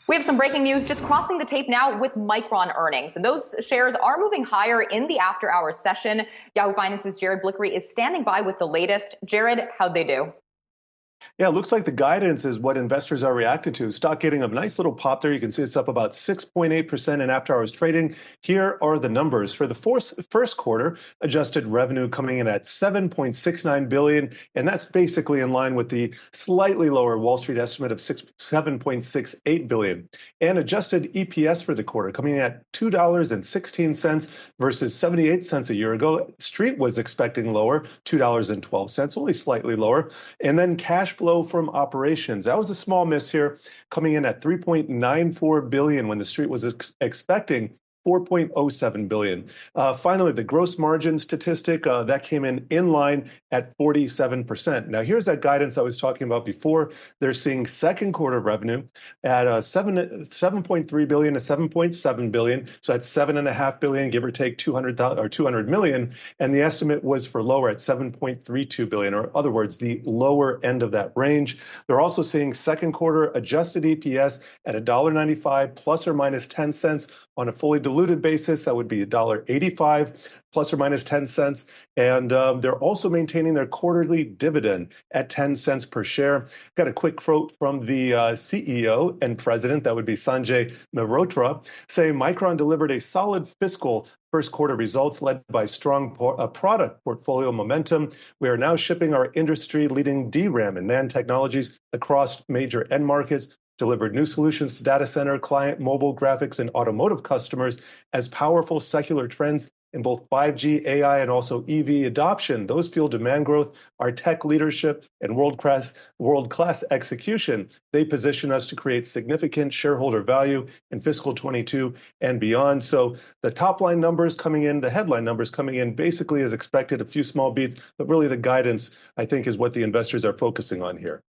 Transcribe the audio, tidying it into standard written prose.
We have some breaking news just crossing the tape now with Micron earnings. And those shares are moving higher in the after hours session. Yahoo Finance's Jared Blickery is standing by with the latest. Jared, how'd they do? Yeah, it looks like the guidance is what investors are reacting to. Stock getting a nice little pop there. You can see it's up about 6.8% in after hours trading. Here are the numbers for the first quarter. Adjusted revenue coming in at 7.69 billion, and that's basically in line with the slightly lower Wall Street estimate of 7.68 billion. And adjusted EPS for the quarter coming in at $2.16 versus 78 cents a year ago. Street was expecting lower, $2.12, only slightly lower. And then cash flow from operations. That was a small miss here, coming in at 3.94 billion when the street was expecting 4.07 billion. Finally, the gross margin statistic that came in line at 47%. Now, here's that guidance I was talking about before. They're seeing second quarter revenue at 7.3 billion to 7.7 billion. So that's 7.5 billion, give or take 200 million. And the estimate was for lower at 7.32 billion, or in other words, the lower end of that range. They're also seeing second quarter adjusted EPS at $1.95 plus or minus 10 cents. On a fully diluted basis, that would be $1.85 plus or minus 10 cents. And they're also maintaining their quarterly dividend at 10 cents per share. Got a quick quote from the CEO and president, that would be Sanjay Mehrotra, saying Micron delivered a solid fiscal first quarter results led by strong product portfolio momentum. We are now shipping our industry-leading DRAM and NAND technologies across major end markets, delivered new solutions to data center, client, mobile, graphics, and automotive customers as powerful secular trends in both 5G, AI, and also EV adoption. Those fuel demand growth, our tech leadership, and world-class execution. They position us to create significant shareholder value in fiscal 22 and beyond. So the top line numbers coming in, the headline numbers coming in basically as expected, a few small beats, but really the guidance, I think, is what the investors are focusing on here.